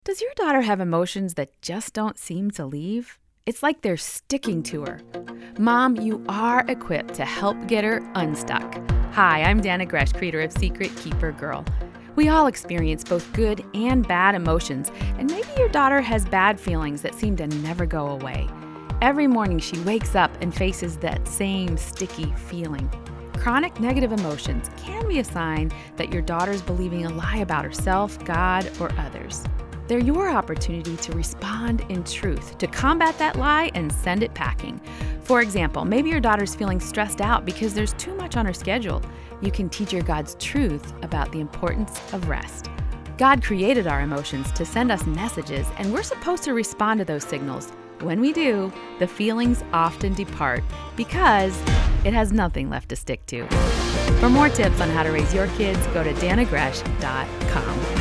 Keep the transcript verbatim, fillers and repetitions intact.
Does your daughter have emotions that just don't seem to leave? It's like they're sticking to her. Mom, you are equipped to help get her unstuck. Hi, I'm Dana Gresh, creator of Secret Keeper Girl. We all experience both good and bad emotions, and maybe your daughter has bad feelings that seem to never go away. Every morning she wakes up and faces that same sticky feeling. Chronic negative emotions can be a sign that your daughter's believing a lie about herself, God, or others. They're your opportunity to respond in truth, to combat that lie and send it packing. For example, maybe your daughter's feeling stressed out because there's too much on her schedule. You can teach her God's truth about the importance of rest. God created our emotions to send us messages, and we're supposed to respond to those signals. When we do, the feelings often depart because it has nothing left to stick to. For more tips on how to raise your kids, go to dana gresh dot com.